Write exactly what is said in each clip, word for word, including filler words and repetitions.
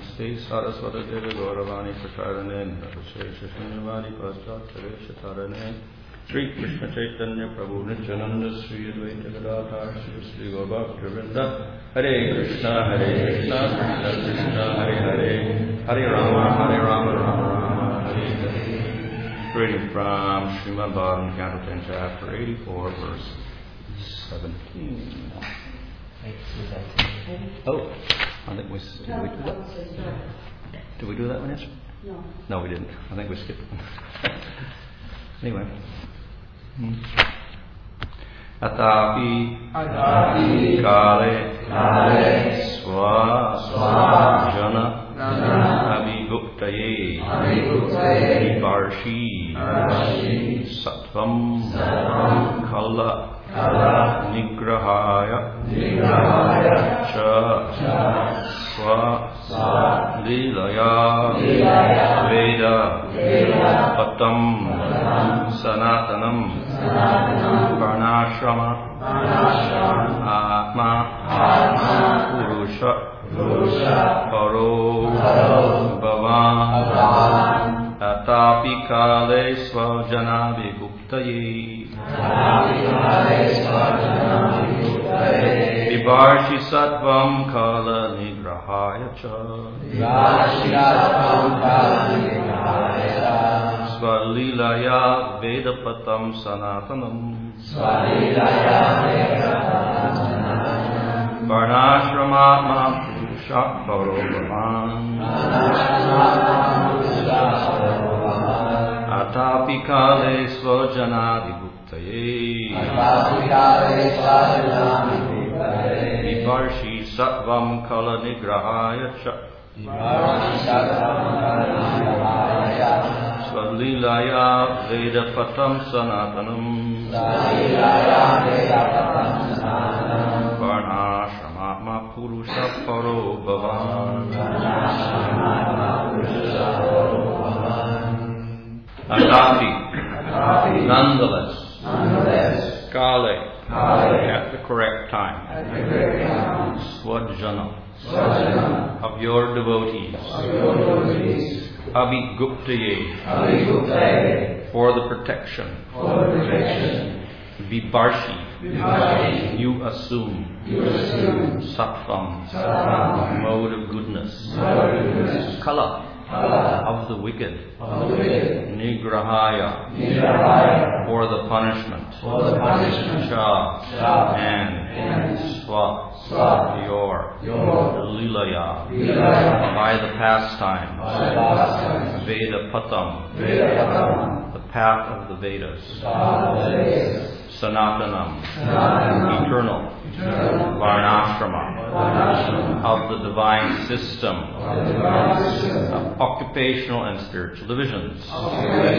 Namaste Saraswata Deva Gauravani Pracharane Navashesha Srinivadi Paschatare Shatarane Sri Krishna Chaitanya Prabhu Nityananda Sri Advaita Gadadhar Sri Sri Gaurabhakta Vrinda Hare Krishna Hare Krishna Krishna Krishna Hare Hare Hare Rama Hare Rama Rama Rama Hare Hare. Reading from Srimad Bhagavatam, Canto ten, Chapter eighty-four, verse seventeen. Oh, I think we did we do that? Did we do that one yesterday? No. No, we didn't. I think we skipped one. Anyway. Hmm. Atapi Atapi Kale Kale Swa Swa Jana Jana Abhiguptaye Abhiguptaye Vivarshi Vivarshi Sattvam Sattvam Kala Kala Nigrahaya Nigrahaya Cha Cha Swa Swa Lilaya Lilaya Veda Veda Patam Patam Sanatanam Sanatanam Varnashrama Varnashrama Atma Atma Purusha Purusha Paro Paro Bhavan Bhavan Atapi Kale Svajana Viguptaye Atapi Kale Svajana Viguptaye Vivarshi Sattvam Kala Nigrahaya Cha Vivarshi Sattvam Kala Nigrahaya Cha Svalilaya Vedapatam Sanatanam Svalilaya Vedapatam Sanatanam Varnashramatma Purusha Paro Bhavan Varnashramatma Purusha Paro Bhavan Atapi Kale Svajana Viguptaye Atapi Kale Svajana Viguptaye Vivarshi Sattvam Kala Nigrahaya Cha Vivarshi Sattvam Kala Nigrahaya Cha Svalilaya Vedapatam Sanatanam Svalilaya Vedapatam Sanatanam Varnashramatma Purusha Paro Bhavan Varnashramatma Purusha Paro Bhavan Atapi Nonetheless Nonetheless Kale Kale At the correct time At the correct time Swajana Swajana Of your devotees Of your devotees Abhiguptaye Abhiguptaye For the protection For the protection Vivarshi Vivarshi You assume You assume Sattvam Sattvam Mode of goodness Mode of goodness Kala Kala Of the wicked Of the wicked Nigrahaya Nigrahaya For the punishment For the punishment Cha Cha And And Swa Swa Your Your Lilaya Lilaya By the pastimes By the pastimes Veda Patam Vedapatam The path of the Vedas Path of the Vedas Sanatanam Sanatanam Eternal Eternal Varnashrama Varnashrama Of the divine system Of the divine system Of occupational and spiritual divisions Of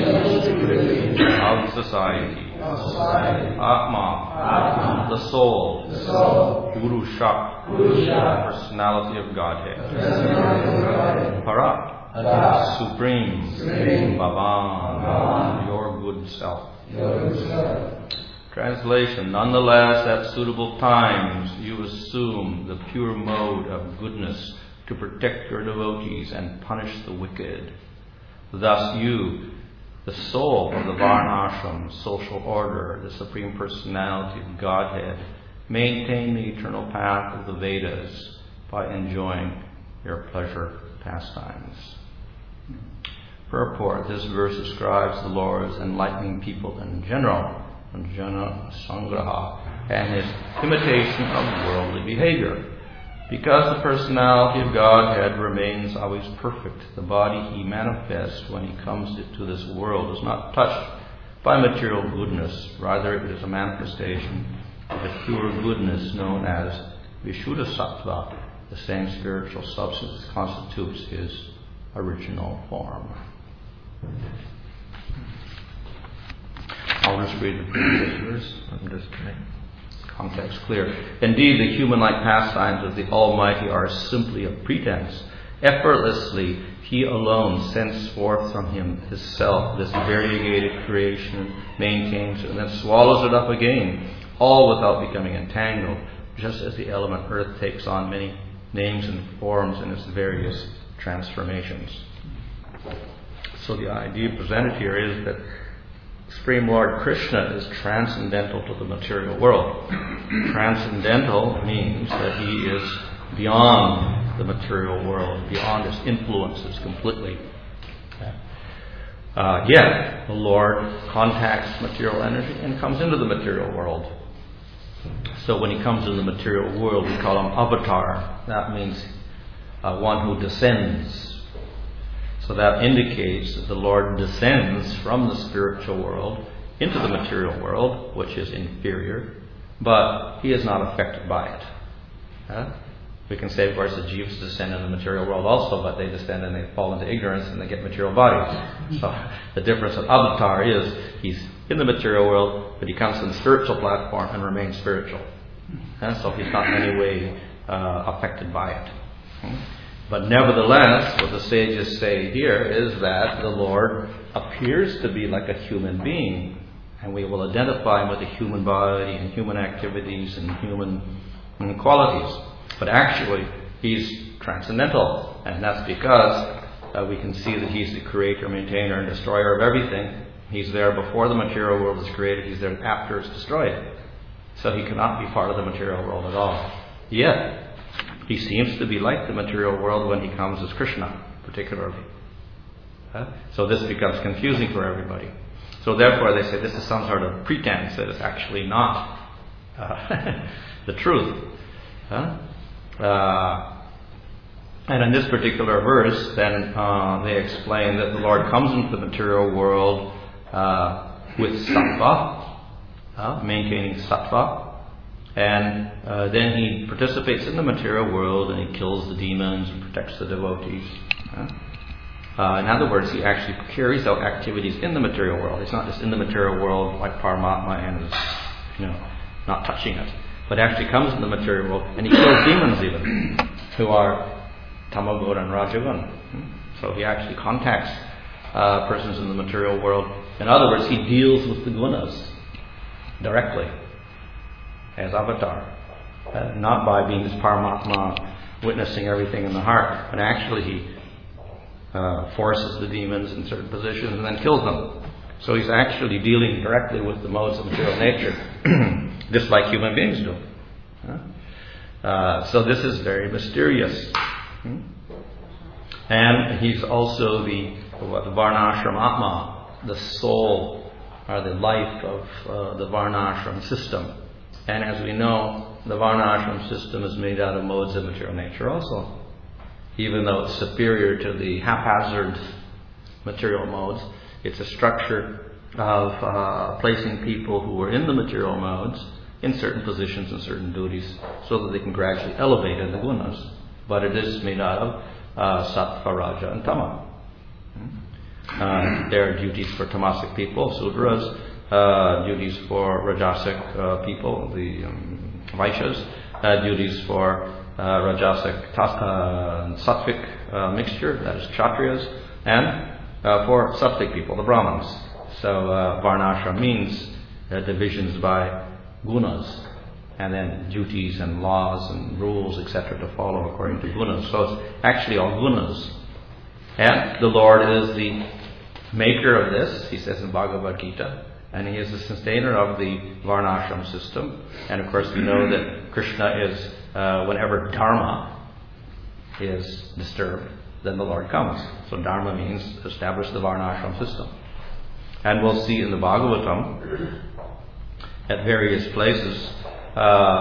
the Of society Of society Atma Atma The soul The soul Purusha Purusha Personality of Godhead Personality of Godhead Para Para Supreme Supreme Bhavan Bhavan Your good self. Your good self. Translation. Nonetheless, at suitable times, you assume the pure mode of goodness to protect your devotees and punish the wicked. Thus you, the soul of the Varnashram, social order, the Supreme Personality of Godhead, maintain the eternal path of the Vedas by enjoying your pleasure pastimes. Purport. This verse describes the Lord's enlightening people in general, Jana Sangraha, and his imitation of worldly behavior. Because the personality of Godhead remains always perfect, the body he manifests when he comes to this world is not touched by material goodness. Rather, it is a manifestation of the pure goodness known as Vishuddha Sattva, the same spiritual substance that constitutes his original form. I'll just read the previous verse. I'm just to make context clear. Indeed, the human-like pastimes of the Almighty are simply a pretense. Effortlessly, He alone sends forth from Him His self, this variegated creation, maintains it, and then swallows it up again, all without becoming entangled, just as the element earth takes on many names and forms in its various transformations. So the idea presented here is that Supreme Lord Krishna is transcendental to the material world. Transcendental means that he is beyond the material world, beyond its influences completely. Uh, yet, the Lord contacts material energy and comes into the material world. So when he comes into the material world, we call him avatar. That means uh, one who descends. So that indicates that the Lord descends from the spiritual world into the material world, which is inferior, but he is not affected by it. Huh? We can say, of course, the jivas descend in the material world also, but they descend and they fall into ignorance and they get material bodies. So the difference of avatar is he's in the material world, but he comes to the spiritual platform and remains spiritual. And so he's not in any way uh, affected by it. But nevertheless, what the sages say here is that the Lord appears to be like a human being, and we will identify him with a human body and human activities and human qualities. But actually, he's transcendental, and that's because uh, we can see that he's the creator, maintainer, and destroyer of everything. He's there before the material world is created. He's there after it's destroyed. So he cannot be part of the material world at all. Yet, he seems to be like the material world when he comes as Krishna, particularly. Huh? So this becomes confusing for everybody. So therefore, they say this is some sort of pretense that is actually not uh, the truth. Huh? Uh, and in this particular verse, then uh, they explain that the Lord comes into the material world uh, with sattva, uh, maintaining sattva, and uh, then he participates in the material world and he kills the demons and protects the devotees. Uh, uh, in other words, he actually carries out activities in the material world. He's not just in the material world like Paramatma and is, you know, not touching it, but actually comes in the material world and he kills demons even, who are Tamaguna and Rajaguna. So he actually contacts uh, persons in the material world. In other words, he deals with the gunas directly as avatar, uh, not by being this Paramatma witnessing everything in the heart, but actually he uh, forces the demons in certain positions and then kills them. So he's actually dealing directly with the modes of material nature, just like human beings do. Huh? Uh, so this is very mysterious. Hmm? And he's also the, what, the Varnashram Atma, the soul or the life of uh, the Varnashram system. And as we know, the Varnashram system is made out of modes of material nature also. Even though it's superior to the haphazard material modes, it's a structure of uh, placing people who are in the material modes in certain positions and certain duties so that they can gradually elevate in the gunas. But it is made out of uh, sattva, raja, and tama. Uh, there are duties for tamasic people, sudras, uh, duties for rajasic uh, people, the um, vaishyas, uh, duties for uh, rajasic, uh, sattvic uh, mixture, that is kshatriyas, and uh, for sattvic people, the brahmins. So uh, varnashram means uh, divisions by gunas, and then duties and laws and rules, et cetera, to follow according to gunas. So it's actually all gunas. And the Lord is the maker of this, he says in Bhagavad Gita, and he is the sustainer of the Varnashram system. And of course we know that Krishna is, uh, whenever Dharma is disturbed, then the Lord comes. So Dharma means establish the Varnashram system. And we'll see in the Bhagavatam, at various places, uh,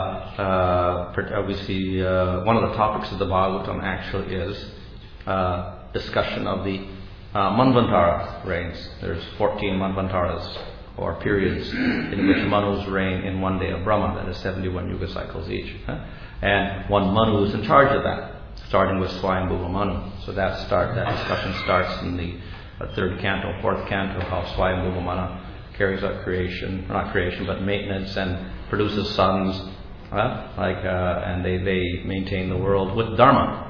uh, we see uh, one of the topics of the Bhagavatam actually is uh, discussion of the uh, Manvantara reigns. There's fourteen Manvantaras, or periods, in which Manus reign in one day of Brahma, that is seventy-one yuga cycles each. Huh? And one Manu is in charge of that, starting with Swayambhuva Manu. So that start that discussion starts in the uh, third canto, fourth canto, how Swayambhuva Manu carries out creation, not creation, but maintenance, and produces sons, uh, like, uh, and they, they maintain the world with Dharma.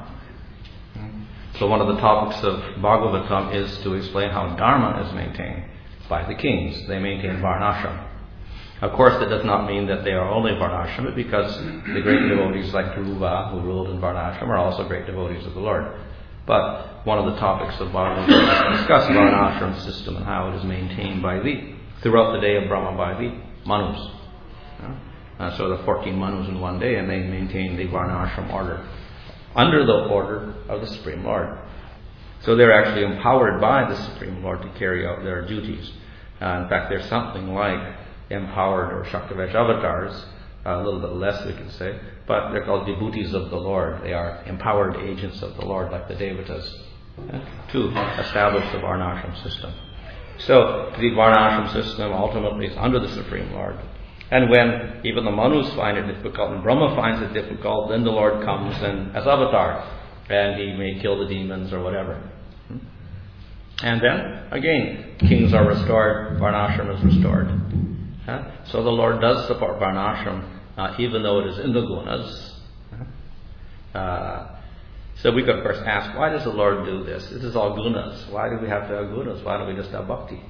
So one of the topics of Bhagavatam is to explain how Dharma is maintained by the kings. They maintain Varnashram. Of course, that does not mean that they are only Varnashram, because the great devotees like Dhruva, who ruled in Varnashram, are also great devotees of the Lord. But one of the topics of Bhagavad Gita is to discuss Varnashram system and how it is maintained by the, throughout the day of Brahma by the Manus. Yeah? Uh, so the fourteen Manus in one day, and they maintain the Varnashram order under the order of the Supreme Lord. So they're actually empowered by the Supreme Lord to carry out their duties. Uh, in fact, there's something like empowered or Shaktavesh avatars, uh, a little bit less we could say, but they're called devotees of the Lord. They are empowered agents of the Lord, like the Devatas, uh, to establish the Varnashram system. So the Varnashram system ultimately is under the Supreme Lord. And when even the Manus find it difficult and Brahma finds it difficult, then the Lord comes and as avatar, and he may kill the demons or whatever. And then, again, kings are restored, Varnashram is restored. Huh? So the Lord does support Varnashram, uh, even though it is in the gunas. Uh, so we could, of course, ask, why does the Lord do this? This is all gunas. Why do we have to have gunas? Why don't we just have bhakti?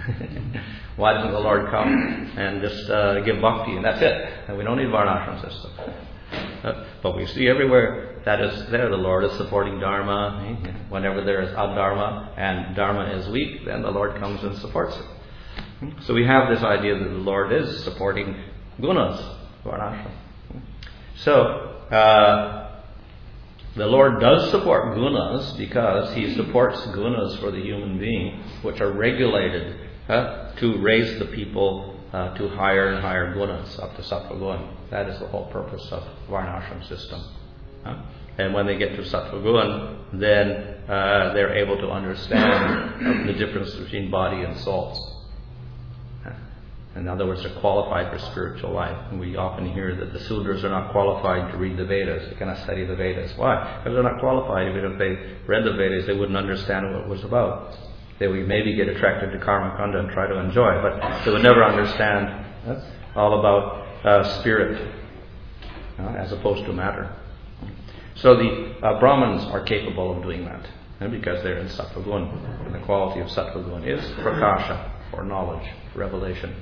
Why doesn't the Lord come and just uh, give bhakti and that's it? And we don't need Varnashram system. Uh, but we see everywhere that is there, the Lord is supporting Dharma. Whenever there is adharma and Dharma is weak, then the Lord comes and supports it. So we have this idea that the Lord is supporting gunas, Varnashram. So uh, the Lord does support gunas because He supports gunas for the human being, which are regulated uh, to raise the people Uh, to higher and higher gunas, up to sattva gun. That is the whole purpose of Varnashram system. Uh, and when they get to sattva gun, then uh, they're able to understand the difference between body and soul. Uh, in other words, they're qualified for spiritual life. And we often hear that the Sudras are not qualified to read the Vedas. They cannot study the Vedas. Why? Because they're not qualified. Even if they read the Vedas, they wouldn't understand what it was about. They would maybe get attracted to karma kanda and try to enjoy, but they would never understand all about uh, spirit uh, as opposed to matter. So the uh, Brahmins are capable of doing that uh, because they're in sattva gun, and the quality of sattva gun is prakasha, or knowledge, revelation.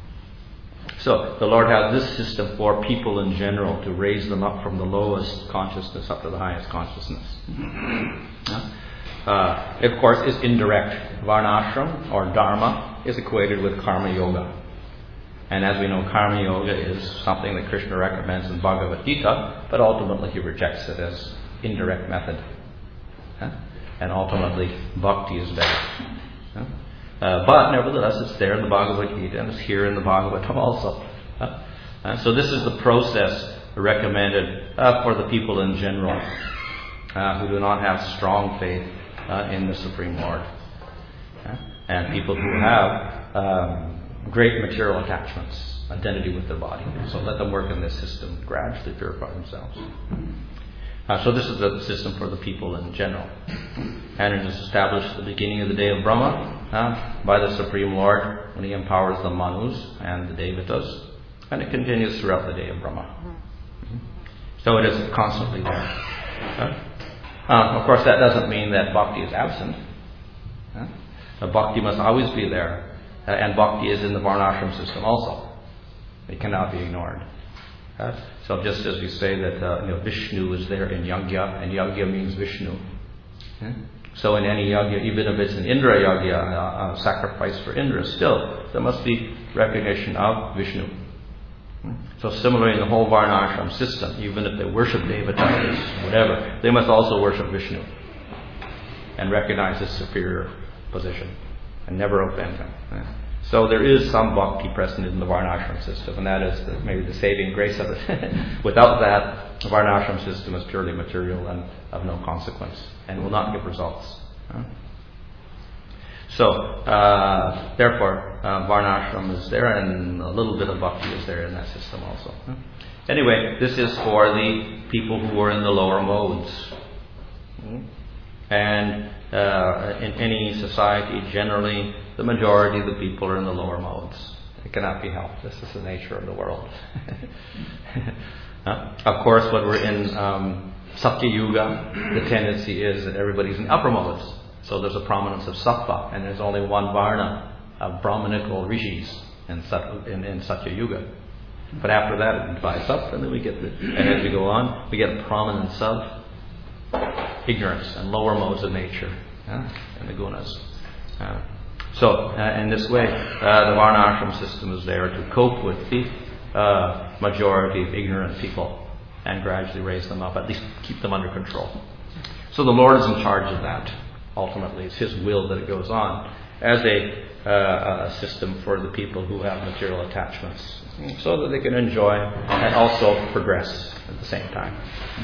So the Lord has this system for people in general to raise them up from the lowest consciousness up to the highest consciousness. uh, Uh, it, of course, is indirect. Varnashram, or Dharma, is equated with Karma Yoga. And as we know, Karma Yoga is something that Krishna recommends in Bhagavad Gita, but ultimately he rejects it as indirect method. Huh? And ultimately, Bhakti is better. Huh? Uh, but nevertheless, it's there in the Bhagavad Gita, and it's here in the Bhagavatam also. Huh? Uh, so this is the process recommended uh, for the people in general uh, who do not have strong faith Uh, in the Supreme Lord, yeah? And people who have um, great material attachments, identity with their body. So let them work in this system, gradually purify themselves. Uh, so this is the system for the people in general, and it is established at the beginning of the day of Brahma uh, by the Supreme Lord when He empowers the Manus and the Devatas, and it continues throughout the day of Brahma. So it is constantly there. Uh, Uh, of course, that doesn't mean that bhakti is absent. Uh, bhakti must always be there, uh, and bhakti is in the Varnashram system also. It cannot be ignored. Uh, so just as we say that uh, you know, Vishnu is there in yagya, and yagya means Vishnu. Uh, so in any yagya, even if it's an Indra yagya, uh, a sacrifice for Indra, still there must be recognition of Vishnu. So similarly in the whole Varnashram system, even if they worship Devatas, whatever, they must also worship Vishnu and recognize his superior position and never offend him. So there is some bhakti present in the Varnashram system, and that is the, maybe the saving grace of it. Without that, the Varnashram system is purely material and of no consequence and will not give results. So, uh, therefore, uh, Varnashram is there, and a little bit of bhakti is there in that system also. Anyway, this is for the people who are in the lower modes. And uh, in any society, generally, the majority of the people are in the lower modes. It cannot be helped. This is the nature of the world. uh, of course, when we're in um, Satya Yuga, the tendency is that everybody's in upper modes. So there's a prominence of sattva, and there's only one varna of Brahmanical rishis in, in, in Satya Yuga. But after that, it divides up, and then we get the, and as we go on, we get a prominence of ignorance and lower modes of nature, uh, and the gunas. Uh, so, uh, in this way, uh, the Varnashram system is there to cope with the uh, majority of ignorant people and gradually raise them up, at least keep them under control. So the Lord is in charge of that. Ultimately, it's His will that it goes on as a, uh, a system for the people who have material attachments, so that they can enjoy and also progress at the same time.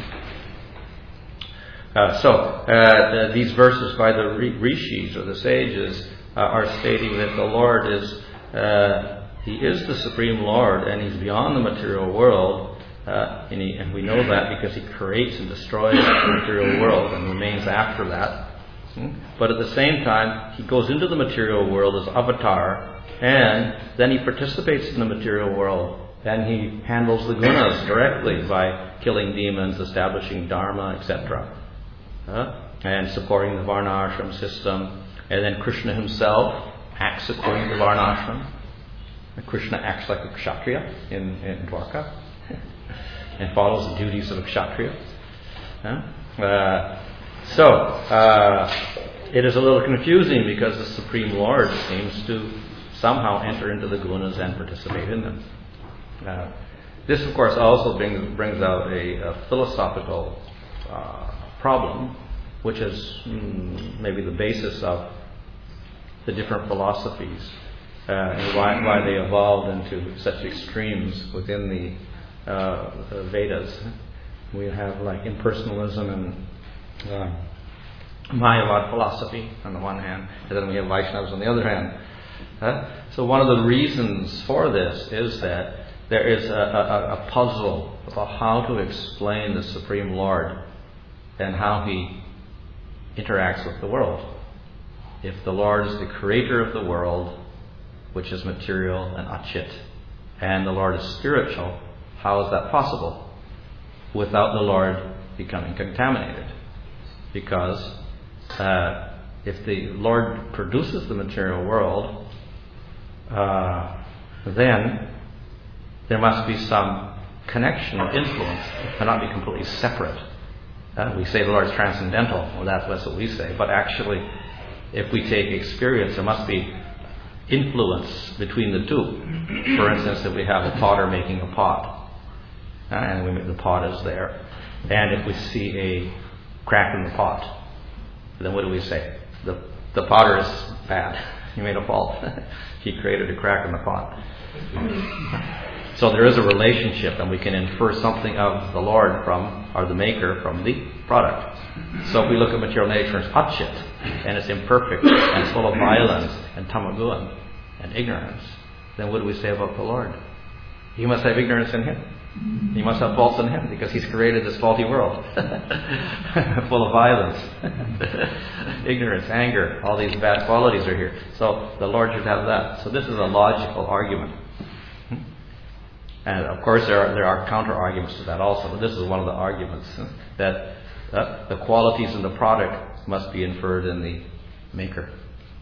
Uh, so, uh, these verses by the rishis, or the sages, uh, are stating that the Lord is, uh, He is the Supreme Lord, and He's beyond the material world, uh, and, he, and we know that because He creates and destroys the material world and remains after that. Hmm? But at the same time, He goes into the material world as avatar, and then He participates in the material world, and He handles the gunas directly by killing demons, establishing dharma, et cetera, uh, and supporting the Varnashram system. And then Krishna Himself acts according to the Varnashram. And Krishna acts like a kshatriya in, in Dwarka and follows the duties of a kshatriya. Uh, uh, so, uh, it is a little confusing because the Supreme Lord seems to somehow enter into the gunas and participate in them. Uh, this, of course, also brings, brings out a, a philosophical uh, problem, which is mm, maybe the basis of the different philosophies uh, and why, why they evolved into such extremes within the, uh, the Vedas. We have like impersonalism and uh, Mayavad philosophy on the one hand, and then we have Vaishnavas on the other hand. Uh, so one of the reasons for this is that there is a, a, a puzzle about how to explain the Supreme Lord and how He interacts with the world. If the Lord is the creator of the world, which is material and achit, and the Lord is spiritual, how is that possible without the Lord becoming contaminated? Because uh, if the Lord produces the material world, uh, then there must be some connection or influence. It cannot be completely separate. Uh, we say the Lord is transcendental. Well, that's, that's what we say. But actually, if we take experience, there must be influence between the two. For instance, if we have a potter making a pot, uh, and we, the pot is there, and if we see a crack in the pot, then what do we say? The, the potter is bad. He made a fault. He created a crack in the pot. So there is a relationship, and we can infer something of the Lord from, or the Maker, from the product. So if we look at material nature, it's achit, and it's imperfect, and it's full of violence, and tamagun, and ignorance, then what do we say about the Lord? He must have ignorance in Him. He must have faults in Him, because He's created this faulty world, full of violence, ignorance, anger, all these bad qualities are here. So the Lord should have that. So this is a logical argument. And of course there are, there are counter-arguments to that also, but this is one of the arguments, that uh, the qualities in the product must be inferred in the maker.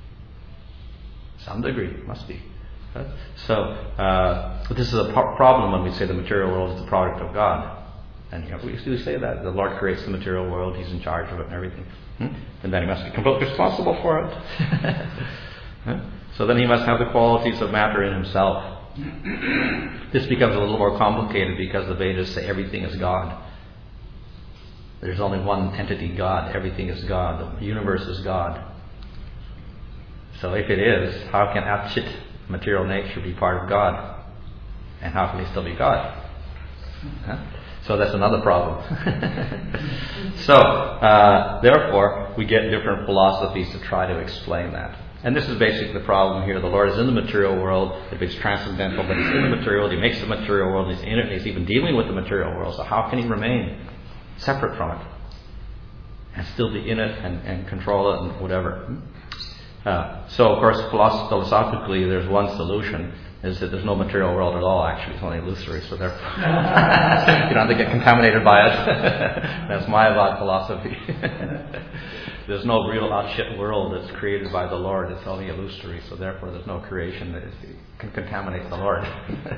Some degree, must be. Uh, so uh, this is a pro- problem when we say the material world is the product of God. And you know, we do say that. The Lord creates the material world, He's in charge of it and everything. Hmm? And then He must be completely responsible for it. Huh? So then He must have the qualities of matter in Himself. This becomes a little more complicated because the Vedas say everything is God. There's only one entity, God. Everything is God. The universe is God. So if it is, how can achit, material nature, be part of God? And how can He still be God? Huh? So that's another problem. So, uh, therefore, we get different philosophies to try to explain that. And this is basically the problem here. The Lord is in the material world. If He's transcendental, but He's in the material, He makes the material world, He's in it, He's even dealing with the material world. So how can He remain separate from it and still be in it and, and control it and whatever? Uh, so, of course, philosoph- philosophically, there's one solution, is that there's no material world at all, actually. It's only illusory, so therefore you don't have to get contaminated by it. That's Mayavad philosophy. there's no real Achyut world that's created by the Lord. It's only illusory, so therefore there's no creation that is, can contaminate the Lord.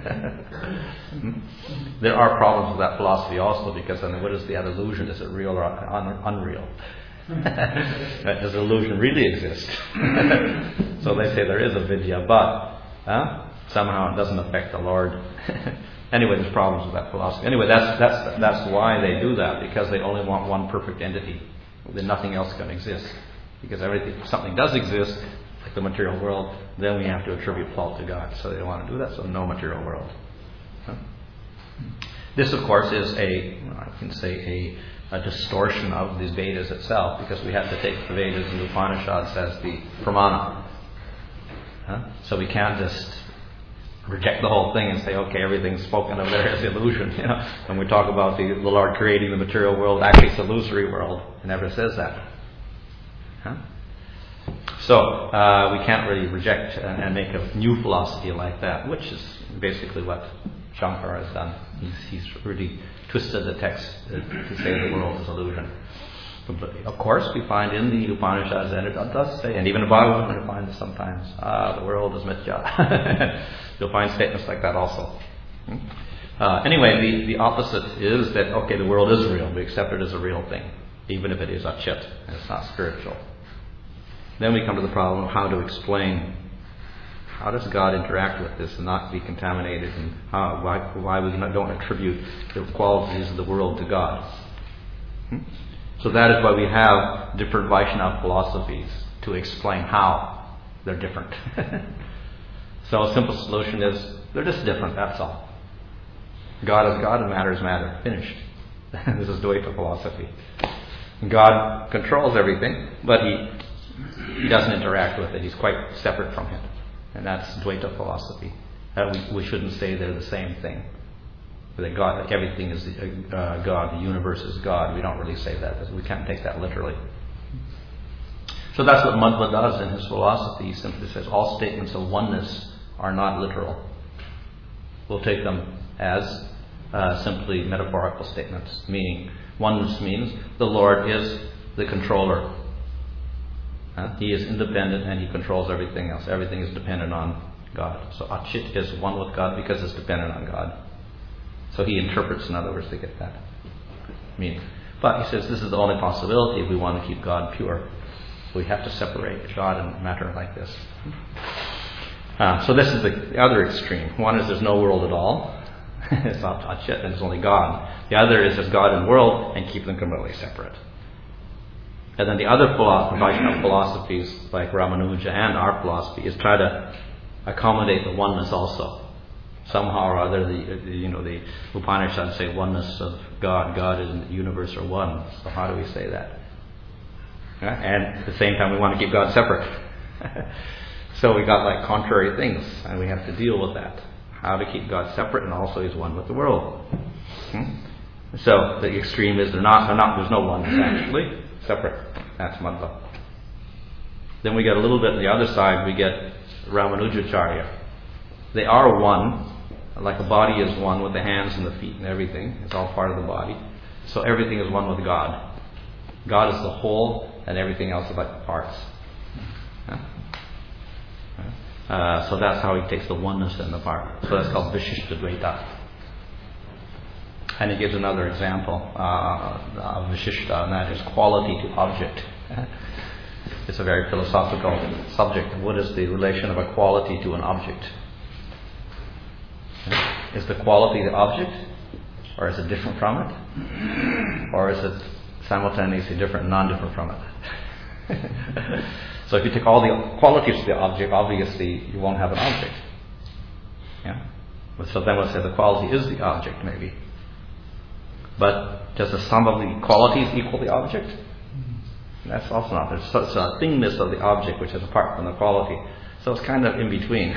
There are problems with that philosophy also, because then what is the illusion? Is it real or un- unreal? Does illusion really exist? So they say there is a vidya, but huh? somehow it doesn't affect the Lord. Anyway, there's problems with that philosophy. Anyway, that's that's that's why they do that, because they only want one perfect entity. Then nothing else can exist. Because everything, if something does exist, like the material world, then we have to attribute fault to God. So they don't want to do that. So no material world. Huh? This, of course, is a I can say a, a distortion of the Vedas itself, because we have to take the Vedas and the Upanishads as the pramana. Huh? So we can't just reject the whole thing and say, okay, everything's spoken of there is illusion. You know, when we talk about the, the Lord creating the material world, actually it's an illusory world. It never says that. Huh? So uh, we can't really reject and, and make a new philosophy like that, which is basically what Shankara has done. He's, he's really twisted the text to, to say the world is illusion. Completely. Of course, we find in the Upanishads, and it does say, and even in Bhagavatam, we find this sometimes, ah, the world is mithya. You'll find statements like that also. Uh, anyway, the, the opposite is that, okay, the world is real. We accept it as a real thing, even if it is Achyut, and it's not spiritual. Then we come to the problem of how to explain, how does God interact with this and not be contaminated, and how, why, why we don't attribute the qualities of the world to God. Hmm? So that is why we have different Vaishnava philosophies, to explain how they're different. So a simple solution is, they're just different, that's all. God is God and matter is matter. Finished. This is Dvaita philosophy. God controls everything, but he, he doesn't interact with it. He's quite separate from it. And that's Dvaita philosophy. Uh, we, we shouldn't say they're the same thing. That God, like everything is uh, God, the universe is God. We don't really say that. We can't take that literally. So that's what Madhva does in his philosophy. He simply says all statements of oneness are not literal. We'll take them as uh, simply metaphorical statements, meaning oneness means the Lord is the controller. Uh, he is independent and he controls everything else. Everything is dependent on God. So Achyut is one with God because it's dependent on God. So he interprets, in other words, to get that meaning. But he says this is the only possibility if we want to keep God pure. We have to separate God and matter like this. Uh, so this is the, the other extreme. One is there's no world at all. It's not Achyut and it's only God. The other is there's God and world and keep them completely separate. And then the other philosophy, Vaishnava philosophies like Ramanuja and our philosophy is try to accommodate the oneness also. Somehow or other, the, the you know the Upanishads say oneness of God, God and the universe are one. So how do we say that? Yeah? And at the same time, we want to keep God separate. So we got like contrary things, and we have to deal with that. How to keep God separate, and also He's one with the world. Hmm? So the extreme is they're not, they're not. There's no oneness actually, separate. That's Madhva. Then we get a little bit on the other side. We get Ramanujacharya. They are one. Like a body is one with the hands and the feet and everything. It's all part of the body. So everything is one with God. God is the whole and everything else is like the parts. Uh, so that's how he takes the oneness and the part. So that's called Vishishta Dvaita. And he gives another example uh, of Vishishta, and that is quality to object. It's a very philosophical subject. What is the relation of a quality to an object? Is the quality the object? Or is it different from it? Or is it simultaneously different and non-different from it? So if you take all the qualities of the object, obviously you won't have an object. Yeah? So then we'll say the quality is the object, maybe. But does the sum of the qualities equal the object? That's also not. There's such a thingness of the object which is apart from the quality. So it's kind of in between.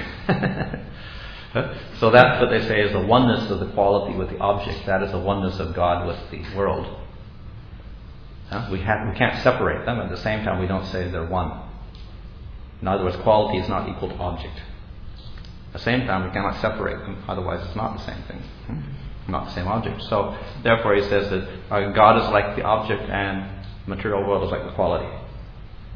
So that's what they say is the oneness of the quality with the object. That is the oneness of God with the world. Huh? We, have, we can't separate them. At the same time, we don't say they're one. In other words, quality is not equal to object. At the same time, we cannot separate them. Otherwise, it's not the same thing. Hmm? Not the same object. So, therefore, he says that uh, God is like the object and the material world is like the quality.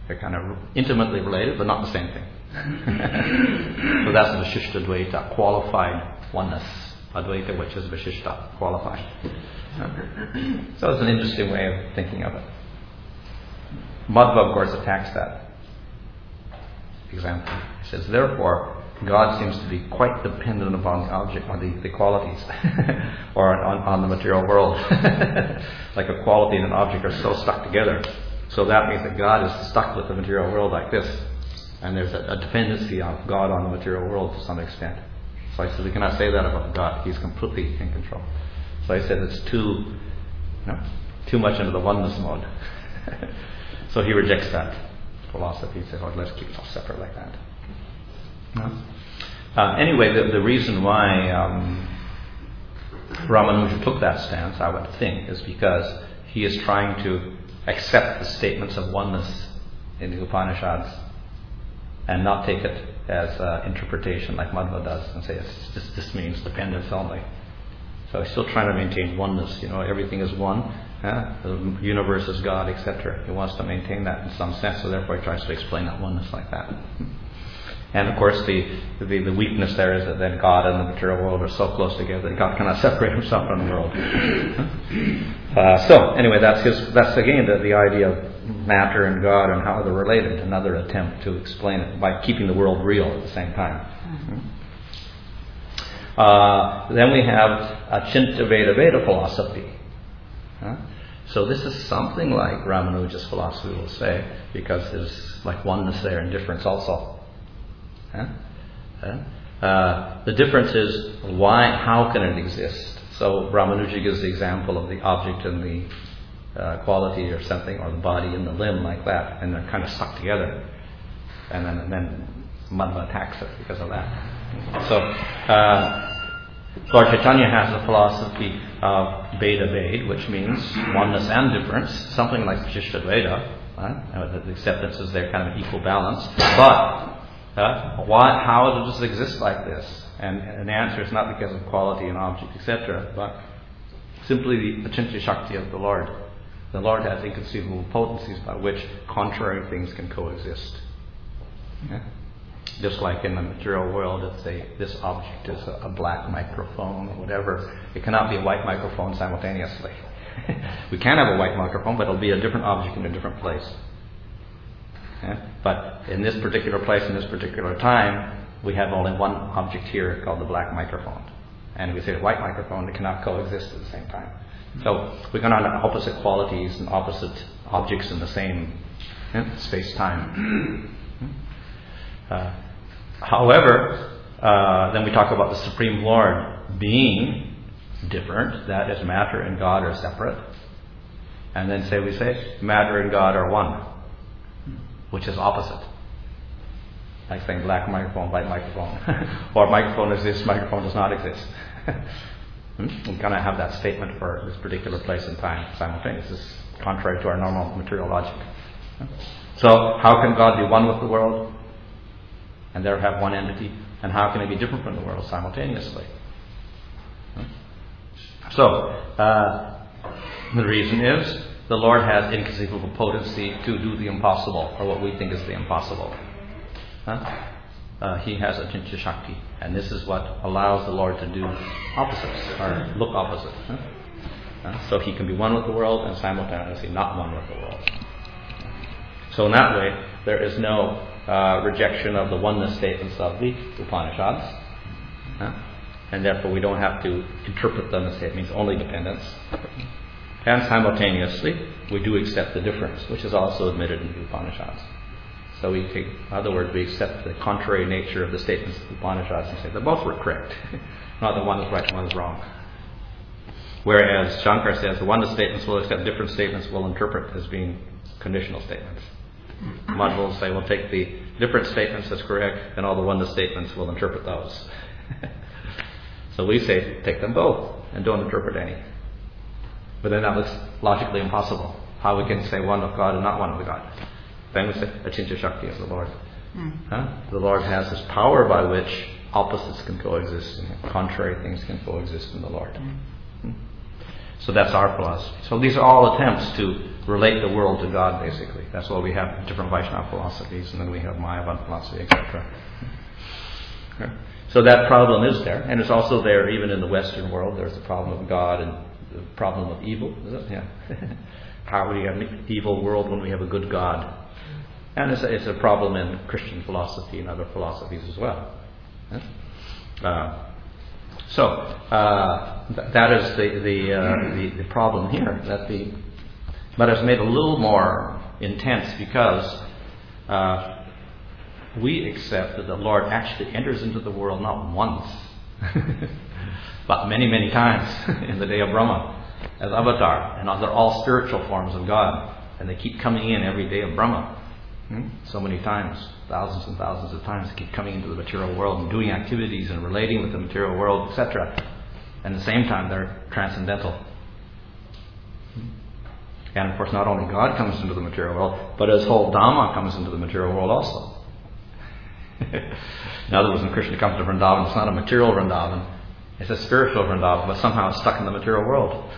They're kind of intimately related, but not the same thing. So that's Vishishta Dvaita, qualified oneness. Advaita, which is Vishishta, qualified. So it's an interesting way of thinking of it. Madhva, of course, attacks that example. He says, therefore, God seems to be quite dependent upon the object, on the, the qualities, or on, on the material world. Like a quality and an object are so stuck together. So that means that God is stuck with the material world like this. And there's a, a dependency of God on the material world to some extent. So I said, we cannot say that about God. He's completely in control. So I said it's too, you know, too much into the oneness mode. So he rejects that philosophy. He says, oh, let's keep it all separate like that. No? Uh, anyway, the, the reason why um, Ramanuja took that stance, I would think, is because he is trying to accept the statements of oneness in the Upanishads and not take it as uh, interpretation like Madhva does and say it's just, this means dependence only. So he's still trying to maintain oneness. You know, everything is one. Yeah? The universe is God, et cetera. He wants to maintain that in some sense, so therefore he tries to explain that oneness like that. And of course, the, the the weakness there is that then God and the material world are so close together that God cannot separate himself from the world. uh, so anyway, that's his. That's again the, the idea of matter and God and how they're related. Another attempt to explain it by keeping the world real at the same time. Uh, then we have Achintya Veda Veda philosophy. Huh? So this is something like Ramanuja's philosophy will say, because there's like oneness there and difference also. Huh? Huh? Uh, the difference is why, how can it exist? So Ramanuja gives the example of the object and the uh, quality or something, or the body and the limb like that, and they're kind of stuck together. And then, and then Madhva attacks it because of that. So uh, Lord Chaitanya has a philosophy of Veda Ved, which means oneness and difference, something like Vishishta Dvaita. Huh? The acceptance is there kind of an equal balance. But Uh, why, how does this exist like this? And, and the answer is not because of quality and object, et cetera, but simply the Achintya Shakti of the Lord. The Lord has inconceivable potencies by which contrary things can coexist. Yeah? Just like in the material world, it's a, this object is a, a black microphone or whatever. It cannot be a white microphone simultaneously. We can have a white microphone, but it'll be a different object in a different place. Yeah? But in this particular place, in this particular time, we have only one object here called the black microphone. And if we say the white microphone, they cannot coexist at the same time. So we're going to have opposite qualities and opposite objects in the same yeah, space-time. uh, however, uh, then we talk about the Supreme Lord being different. That is, matter and God are separate. And then say we say matter and God are one, which is opposite. Like saying black microphone, white microphone. Or microphone exists, microphone does not exist. hmm? We kind of have that statement for this particular place and time simultaneous. This is contrary to our normal material logic. So how can God be one with the world and there have one entity? And how can it be different from the world simultaneously? So, uh, the reason is the Lord has inconceivable potency to do the impossible, or what we think is the impossible. Huh? Uh, he has Achintya Shakti, and this is what allows the Lord to do opposites, or look opposite. Huh? Uh, so he can be one with the world and simultaneously not one with the world. So in that way, there is no uh, rejection of the oneness statements of the Upanishads, huh? And therefore we don't have to interpret them as it means only dependence. And simultaneously, we do accept the difference, which is also admitted in the Upanishads. So we take, in other words, we accept the contrary nature of the statements of the Upanishads and say they both were correct. Not that one is right and one is wrong. Whereas Shankar says the oneness statements will accept different statements we'll interpret as being conditional statements. Madhva will say we'll take the different statements as correct and all the oneness statements we'll interpret those. So we say take them both and don't interpret any. But then that looks logically impossible. How we can say one of God and not one of God. Then we say Achintya Shakti of the Lord. Mm. Huh? The Lord has this power by which opposites can coexist and contrary things can coexist in the Lord. Mm. Hmm? So that's our philosophy. So these are all attempts to relate the world to God, basically. That's why we have different Vaishnava philosophies, and then we have Mayavada philosophy, et cetera. So that problem is there, and it's also there even in the Western world. There's the problem of God and the problem of evil, is it? Yeah. How do we have an evil world when we have a good God? And it's a, it's a problem in Christian philosophy and other philosophies as well. Uh, so uh, th- that is the the, uh, the the problem here. That the but it's made a little more intense because uh, we accept that the Lord actually enters into the world not once, but many many times in the day of Brahma as Avatar, and they're all spiritual forms of God, and they keep coming in every day of Brahma. Hmm? So many times, thousands and thousands of times, they keep coming into the material world and doing activities and relating with the material world, et cetera. And at the same time, they're transcendental. Hmm? And of course, not only God comes into the material world, but His whole Dhamma comes into the material world also. In other words, when Krishna comes to Vrindavan, it's not a material Vrindavan, it's a spiritual Vrindavan, but somehow it's stuck in the material world.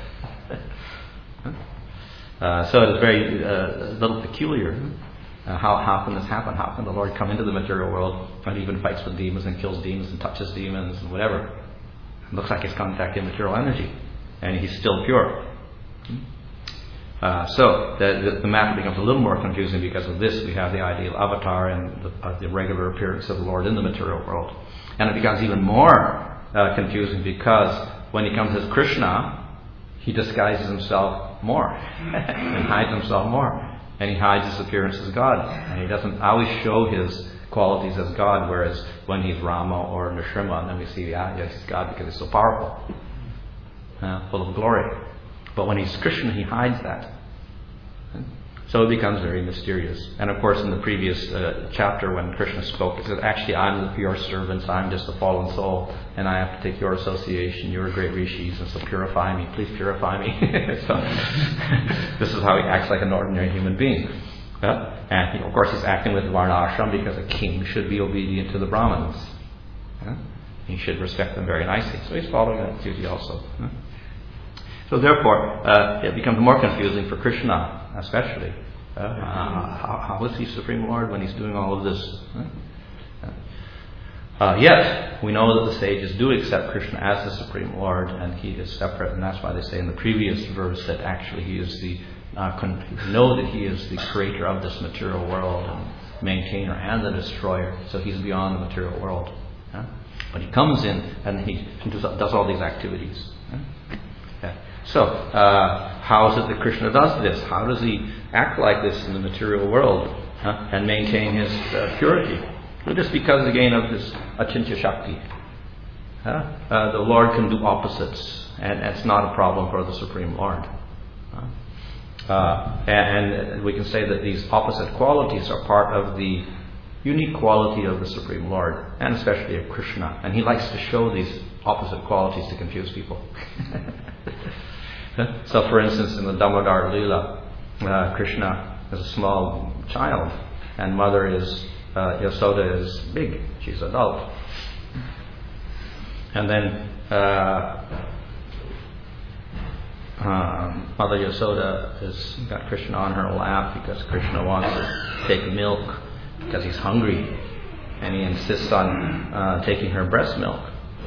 uh, so it is very uh, a little peculiar. Uh, how, how can this happen? How can the Lord come into the material world and even fights with demons and kills demons and touches demons and whatever? It looks like he's contacting material energy, and he's still pure. Uh, so the, the, the matter becomes a little more confusing because of this. We have the idea of Avatar and the, uh, the regular appearance of the Lord in the material world. And it becomes even more uh, confusing because when he comes as Krishna, he disguises himself more and hides himself more. And he hides his appearance as God. And he doesn't always show his qualities as God, whereas when he's Rama or Nrsimha, then we see, ah, yes, he's God because he's so powerful, uh, full of glory. But when he's Krishna, he hides that. So it becomes very mysterious. And of course, in the previous uh, chapter when Krishna spoke, he said, actually, I'm the, your servant, I'm just a fallen soul, and I have to take your association, you're great rishis, and so purify me, please purify me. So this is how he acts like an ordinary human being. Uh, and he, of course, he's acting with Varna Ashram because a king should be obedient to the Brahmins. Uh, he should respect them very nicely. So he's following that duty also. Uh. So therefore, uh, it becomes more confusing for Krishna, especially. Uh, uh, how, how is he Supreme Lord when he's doing all of this? Uh, uh, yet, we know that the sages do accept Krishna as the Supreme Lord, and he is separate, and that's why they say in the previous verse that actually he is the, uh, con- know that he is the creator of this material world, and maintainer and the destroyer, so he's beyond the material world. Uh, but he comes in and he does, does all these activities. Uh, yeah. So, uh, how is it that Krishna does this? How does he act like this in the material world huh, and maintain his uh, purity? Well, just because, again, of this achintya shakti. Huh? Uh, the Lord can do opposites, and it's not a problem for the Supreme Lord. Huh? Uh, and, and we can say that these opposite qualities are part of the unique quality of the Supreme Lord, and especially of Krishna. And he likes to show these opposite qualities to confuse people. So, for instance, in the Damodar Leela, uh, Krishna is a small child, and mother is uh, Yasoda is big; she's adult. And then uh, uh, Mother Yasoda has got Krishna on her lap because Krishna wants to take milk because he's hungry, and he insists on uh, taking her breast milk,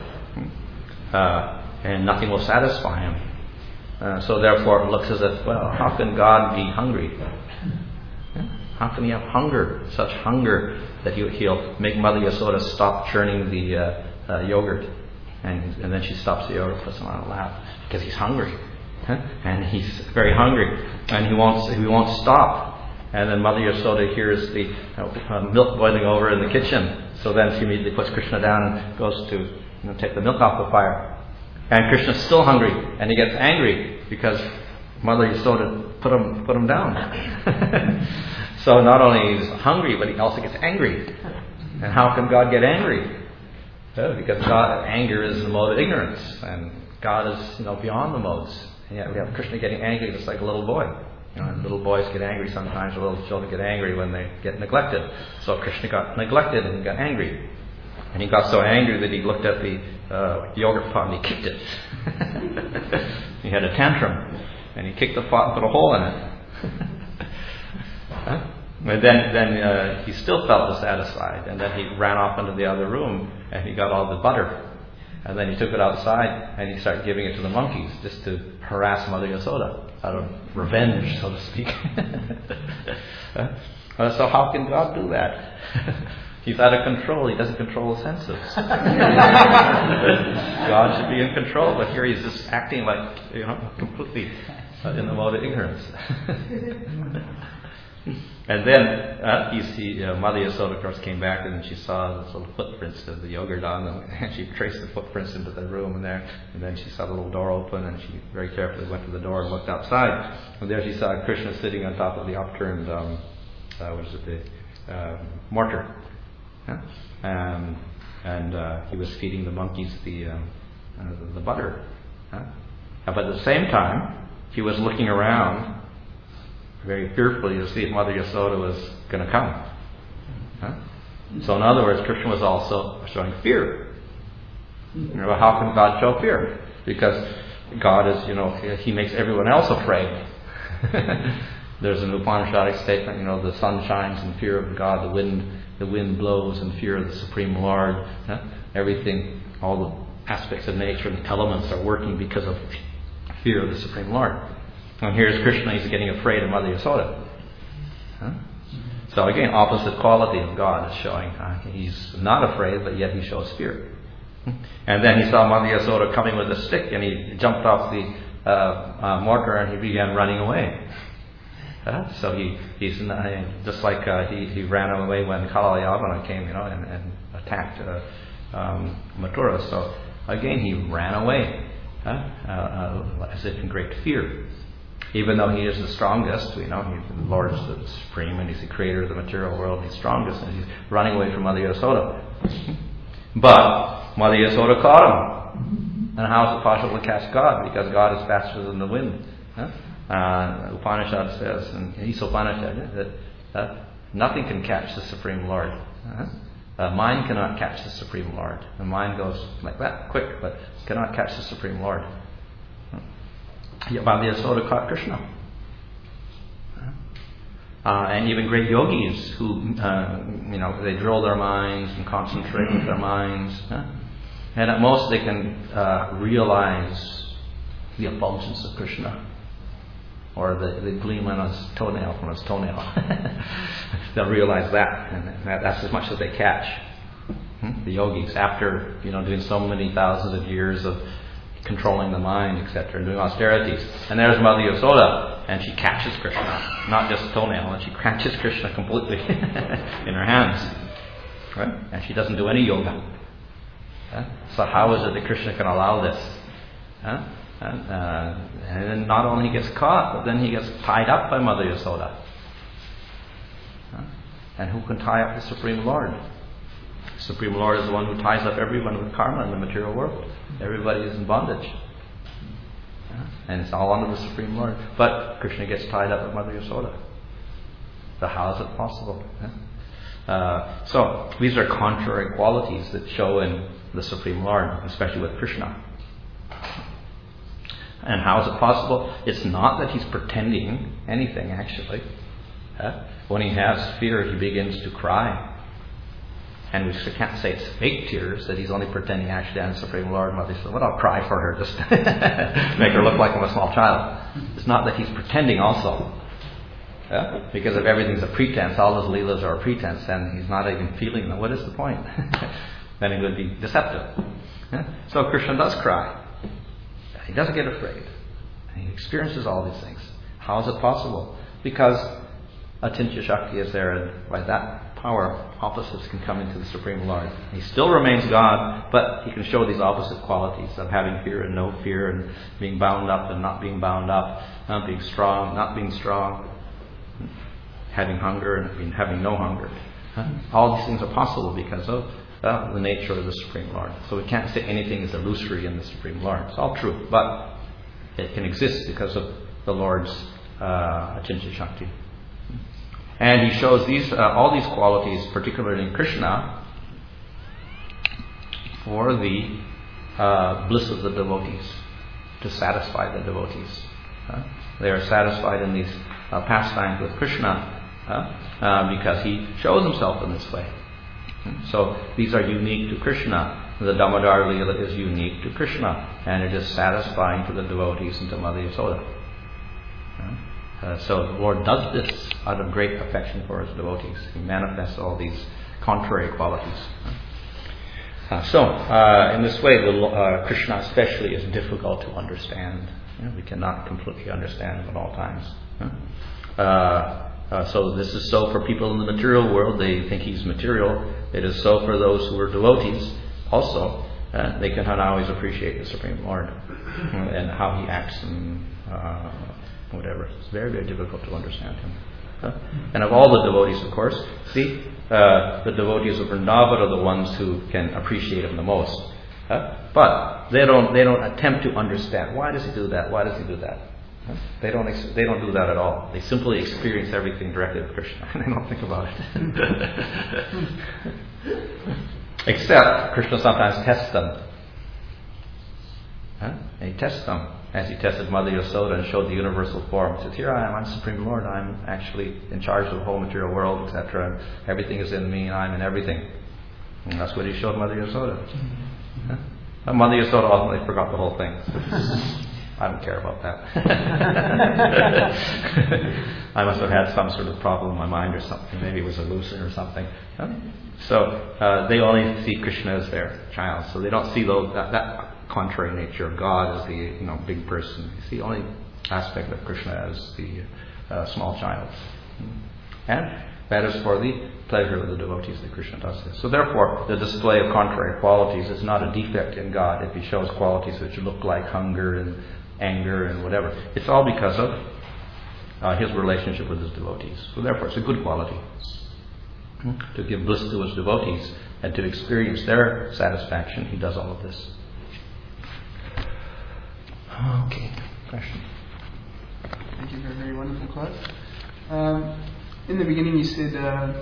uh, and nothing will satisfy him. Uh, so therefore it looks as if, well, how can God be hungry? Yeah? How can he have hunger, such hunger, that he, he'll make Mother Yasoda stop churning the uh, uh, yogurt, and, and then she stops the yogurt, puts him on her lap, because he's hungry. Huh? And he's very hungry, and he won't, he won't stop. And then Mother Yasoda hears the uh, milk boiling over in the kitchen, so then she immediately puts Krishna down and goes to you know, take the milk off the fire. And Krishna's still hungry, and he gets angry because Mother Yasoda put him put him down. So not only is he hungry, but he also gets angry. And how can God get angry? Well, because God, anger is the mode of ignorance, and God is you know beyond the modes. And yet we have Krishna getting angry just like a little boy. You know, and little boys get angry sometimes, or little children get angry when they get neglected. So Krishna got neglected and got angry. And he got so angry that he looked at the uh, yogurt pot and he kicked it. He had a tantrum, and he kicked the pot and put a hole in it. Huh? But then, then uh, he still felt dissatisfied, and then he ran off into the other room, and he got all the butter, and then he took it outside, and he started giving it to the monkeys, just to harass Mother Yasoda, out of revenge, so to speak. uh, so how can God do that? He's out of control. He doesn't control his senses. God should be in control, but here he's just acting like, you know, completely uh, in the mode of ignorance. And then uh, he, he, uh, Mother Yasoda, of course, came back, and she saw the little footprints of the Yogurdhan, and she traced the footprints into the room in there. And then she saw the little door open, and she very carefully went to the door and looked outside. And there she saw Krishna sitting on top of the upturned, um, uh, what is it, the uh, mortar. Huh? Um, and uh, he was feeding the monkeys the um, uh, the, the butter. Huh? But at the same time, he was looking around very fearfully to see if Mother Yasoda was going to come. Huh? So in other words, Krishna was also showing fear. You know, how can God show fear? Because God is, you know, He makes everyone else afraid. There's an Upanishadic statement, you know, the sun shines in fear of God, the wind the wind blows in fear of the Supreme Lord. Huh? Everything, all the aspects of nature and elements are working because of fear of the Supreme Lord. And here's Krishna, he's getting afraid of Mother Yasoda. Huh? So again, opposite quality of God is showing. Uh, he's not afraid, but yet he shows fear. And then he saw Mother Yasoda coming with a stick, and he jumped off the uh, uh, mortar and he began running away. Uh, so he he's uh, just like uh, he, he ran away when Kalayavana came, you know, and, and attacked uh, um, Mathura. So again, he ran away uh, uh, uh, as if in great fear. Even though he is the strongest, you know, he's the Lord is the supreme, and he's the creator of the material world, he's strongest, and he's running away from Mother Yasoda. But Mother Yasoda caught him. And how is it possible to catch God? Because God is faster than the wind. Huh? Uh, Upanishad says, in Isopanishad, that uh, nothing can catch the Supreme Lord. Uh-huh. Uh, mind cannot catch the Supreme Lord. The mind goes like that, quick, but cannot catch the Supreme Lord. Yet Mother Yasoda caught Krishna. Uh, and even great yogis who, uh, you know, they drill their minds and concentrate with their minds. Huh? And at most they can uh, realize the effulgence of Krishna, or the, the gleam on his toenail from his toenail. They'll realize that, and that, that's as much as they catch. Hmm? The yogis, after, you know, doing so many thousands of years of controlling the mind, et cetera, and doing austerities. And there's Mother Yasoda, and she catches Krishna, not just toenail, and she catches Krishna completely in her hands. Right? And she doesn't do any yoga. Huh? So how is it that Krishna can allow this? Huh? And, uh, and then not only he gets caught, but then he gets tied up by Mother Yasoda. Huh? And who can tie up the Supreme Lord? The Supreme Lord is the one who ties up everyone with karma in the material world. Everybody is in bondage. Huh? And it's all under the Supreme Lord. But Krishna gets tied up with Mother Yasoda. So how is it possible? Huh? Uh, so these are contrary qualities that show in the Supreme Lord, especially with Krishna. And how is it possible? It's not that he's pretending anything, actually. Huh? When he has fear, he begins to cry. And we can't say it's fake tears, that he's only pretending actually on the Supreme Lord. Mother says, well, I'll cry for her, just make her look like I'm a small child. It's not that he's pretending also. Yeah? Because if everything's a pretense, all his leelas are a pretense, and he's not even feeling them, what is the point? Then it would be deceptive. Yeah? So Krishna does cry. He doesn't get afraid. He experiences all these things. How is it possible? Because Atintya Shakti is there, and by that power, opposites can come into the Supreme Lord. He still remains God, but he can show these opposite qualities of having fear and no fear, and being bound up and not being bound up, not being strong, not being strong, having hunger and being, having no hunger. All these things are possible because of uh, the nature of the Supreme Lord. So we can't say anything is illusory in the Supreme Lord. It's all true, but it can exist because of the Lord's uh, Atintya Shakti. And he shows these uh, all these qualities, particularly in Krishna, for the uh, bliss of the devotees, to satisfy the devotees. Uh, they are satisfied in these uh, pastimes with Krishna uh, uh, because he shows himself in this way. So these are unique to Krishna. The Damodar Leela is unique to Krishna, and it is satisfying to the devotees and to Mother Yasoda. Uh, so the Lord does this out of great affection for his devotees. He manifests all these contrary qualities. Uh, so, uh, in this way, the, uh, Krishna especially is difficult to understand. You know, we cannot completely understand him at all times. Uh, uh, so this is so for people in the material world. They think he's material. It is so for those who are devotees also. Uh, they cannot always appreciate the Supreme Lord and how he acts and uh, whatever. It's very, very difficult to understand him. Uh, and of all the devotees, of course, see, uh, the devotees of Vrindavan are the ones who can appreciate him the most. Uh, but they don't, they don't attempt to understand. Why does he do that? Why does he do that? Uh, they don't, ex- they don't do that at all. They simply experience everything directly with Krishna, and they don't think about it. Except Krishna sometimes tests them. Huh? And he tests them, as he tested Mother Yasoda and showed the universal form. He says, here I am, I'm Supreme Lord, I'm actually in charge of the whole material world, et cetera. And everything is in me, and I'm in everything. And that's what he showed Mother Yasoda. Huh? And Mother Yasoda ultimately forgot the whole thing. I don't care about that. I must have had some sort of problem in my mind or something. Maybe it was a hallucination or something. Huh? So uh, they only see Krishna as their child. So they don't see those, that, that contrary nature of God as the you know big person. You see only aspect of Krishna as the uh, small child. And that is for the pleasure of the devotees that Krishna does this. So therefore, the display of contrary qualities is not a defect in God if he shows qualities which look like hunger and anger and whatever. It's all because of uh, his relationship with his devotees. So therefore, it's a good quality. Hmm? To give bliss to his devotees and to experience their satisfaction, he does all of this. Okay, question. Thank you for a very wonderful quote. Um, in the beginning you said uh,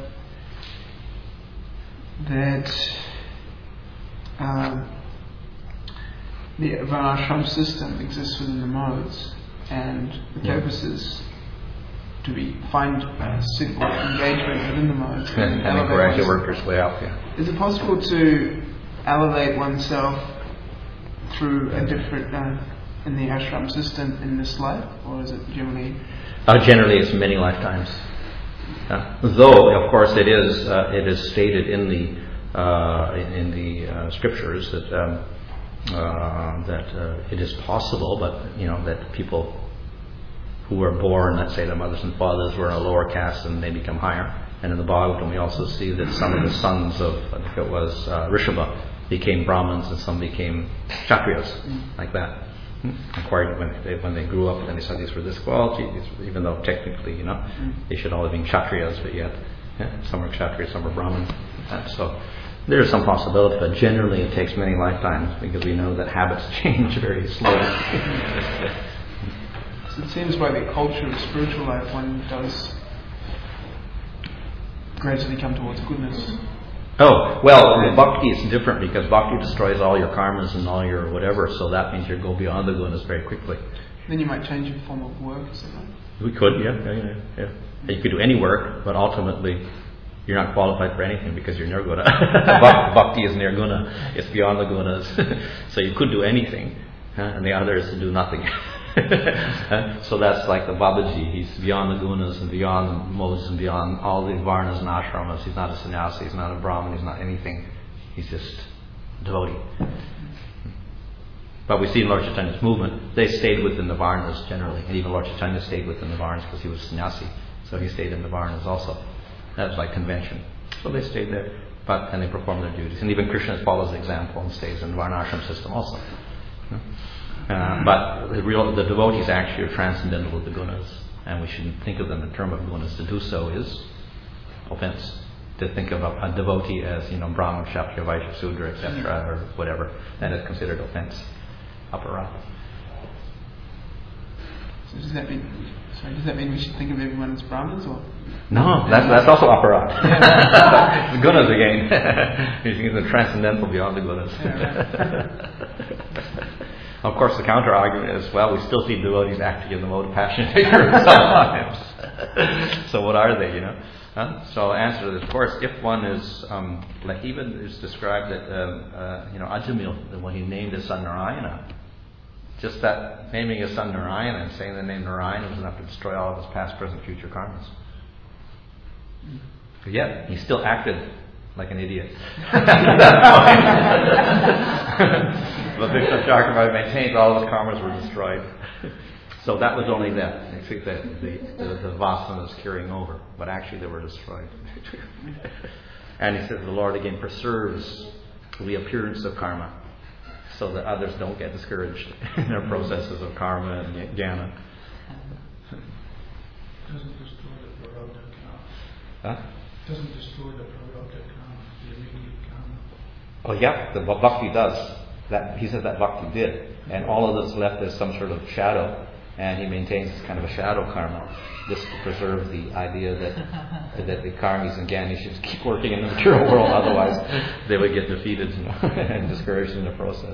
that um, the Varnashram system exists within the modes, and the Yeah. purpose is to be find uh, suitable engagement within the modes And, and elevate encourage the oneself. workers way up, yeah. Is it possible to elevate oneself through a different uh, in the ashram system in this life, or is it generally? Uh, generally, it's many lifetimes. Uh, though, of course, it is uh, it is stated in the uh, in, in the uh, scriptures that um, uh, that uh, it is possible, but you know that people who were born, let's say, their mothers and fathers were in a lower caste and they become higher. And in the Bhagavatam, we also see that some of the sons of, I think it was uh, Rishabha, became Brahmins and some became Kshatriyas, mm. like that. Acquired when they when they grew up, and they said these were this quality, these were, even though technically, you know, mm. they should all have been Kshatriyas, but yet yeah, some are Kshatriyas, some are Brahmins. Uh, so there is some possibility, but generally it takes many lifetimes because we know that habits change very slowly. So it seems by the culture of spiritual life, one does gradually come towards goodness. Oh, well, bhakti is different because bhakti destroys all your karmas and all your whatever, so that means you go beyond the gunas very quickly. Then you might change your form of work, is that right? We could, yeah, yeah, yeah. yeah. You could do any work, but ultimately you're not qualified for anything because you're nirguna. Bhakti is nirguna, it's beyond the gunas. So you could do anything, huh? And the other is to do nothing. So that's like the Babaji. He's beyond the gunas and beyond modes and beyond all the varnas and ashramas. He's not a sannyasi, he's not a brahmin, he's not anything. He's just a devotee. But we see in Lord Chaitanya's movement, they stayed within the varnas generally. And even Lord Chaitanya stayed within the varnas because he was a sannyasi. So he stayed in the varnas also. That was like convention. So they stayed there, but and they performed their duties. And even Krishna follows the example and stays in the varnashram system also. Uh, but the real, the devotees actually are transcendental with the gunas, and we shouldn't think of them in terms of gunas. To do so is offense. To think of a, a devotee as, you know, Brahman, Kshatriya, Vaishya, Sudra, et cetera, or whatever, that is considered offense. Aparat. So does that mean? Sorry, does that mean we should think of everyone as Brahmins, or? No, that's that's also aparat. The gunas again. He's the transcendental beyond the gunas. Yeah, right. Of course, the counter argument is, well, we still see devotees acting in the mode of passionate ignorance sometimes. So what are they, you know? Huh? So answer to this, of course, if one is, um, like even it's described that, um, uh, you know, Ajamil, when he named his son Narayana, just that naming his son Narayana and saying the name Narayana was enough to destroy all of his past, present, future karmas. But yet, he still acted like an idiot. But Vishnu Chakravarti maintains all of his karmas were destroyed. So that was only that. I think that the, the, the vasana is carrying over, but actually they were destroyed. And he says the Lord again preserves the appearance of karma so that others don't get discouraged in their processes of karma and jnana. Doesn't destroy the prarabdha karma. Huh? Doesn't destroy the prarabdha karma, the immediate karma. Oh yeah, the bhakti does. That he says that bhakti did, and all of that's left is some sort of shadow, and he maintains kind of a shadow karma. This to preserve the idea that that the karmis and gyanis should keep working in the material world, otherwise they would get defeated, you know, and discouraged in the process.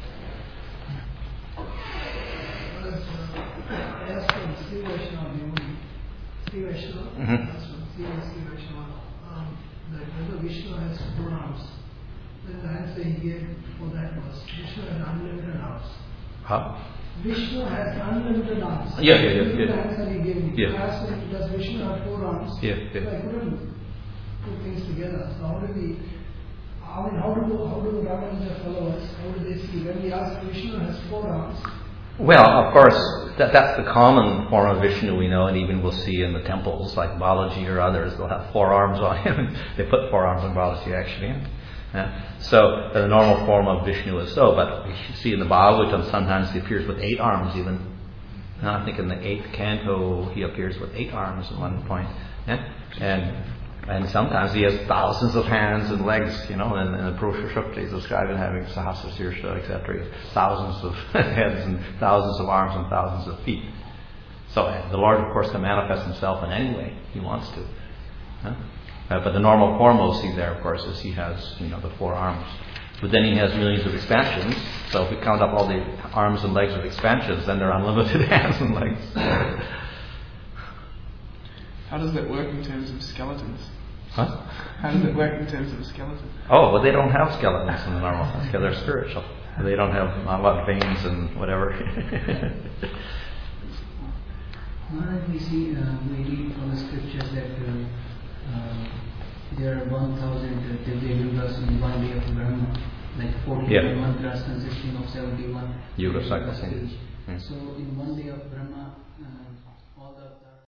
As from Sri Vaishnava, Sri Vaishnava, Mhm. as from Sri Vaishnava, um, that whether Vishnu has four arms, then the answer he gave for that was Vishnu has unlimited arms. Huh? Vishnu has unlimited arms. Yeah, yeah, yeah, This is yeah. the answer he gave me. Yeah. I asked him, does Vishnu have four arms? Yeah, yeah. So I couldn't put things together. So how do we, I mean, how do, how do the Ramanuja followers, how do they see? When we ask Vishnu has four arms, Well, of course, that, that's the common form of Vishnu we know, and even we'll see in the temples like Balaji or others, they'll have four arms on him. They put four arms on Balaji actually. Yeah. So the normal form of Vishnu is so, but you see in the Bhagavatam sometimes he appears with eight arms even. And I think in the eighth canto he appears with eight arms at one point. Yeah. And and sometimes he has thousands of hands and legs, you know, and, and the Purusha Sukta is described as having Sahasra Sirsha, et cetera. Thousands of heads and thousands of arms and thousands of feet. So the Lord, of course, can manifest himself in any way he wants to. Huh? Uh, but the normal form we'll see there, of course, is he has, you know, the four arms. But then he has millions of expansions. So if we count up all the arms and legs with expansions, then they're unlimited hands and legs. How does that work in terms of skeletons? Huh? How does it work in terms of a skeleton? Oh, well, they don't have skeletons in the normal sense because they're spiritual. They don't have a lot of veins and whatever. Maharaj, we see, uh, we read from the scriptures that uh, uh, there are one thousand uh, Divya Yugas in one day of Brahma, like forty-one Yeah. mantras consisting of seventy-one Yuga cycles. stages. Hmm. So in one day of Brahma, uh, all the